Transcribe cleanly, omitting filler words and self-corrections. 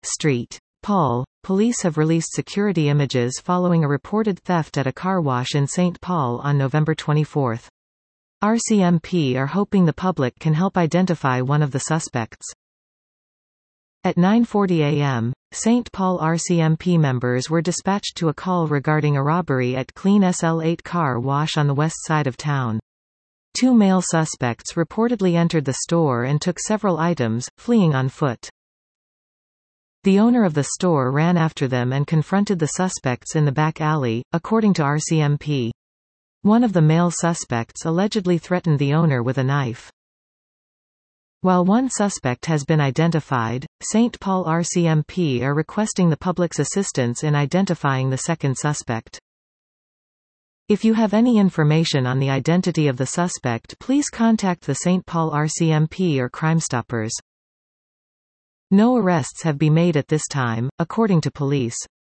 St. Paul, police have released security images following a reported theft at a car wash in St. Paul on November 24. RCMP are hoping the public can help identify one of the suspects. At 9:40 a.m., St. Paul RCMP members were dispatched to a call regarding a robbery at Clean SL8 car wash on the west side of town. Two male suspects reportedly entered the store and took several items, fleeing on foot. The owner of the store ran after them and confronted the suspects in the back alley, according to RCMP. One of the male suspects allegedly threatened the owner with a knife. While one suspect has been identified, St. Paul RCMP are requesting the public's assistance in identifying the second suspect. If you have any information on the identity of the suspect, please contact the St. Paul RCMP or Crime Stoppers. No arrests have been made at this time, according to police.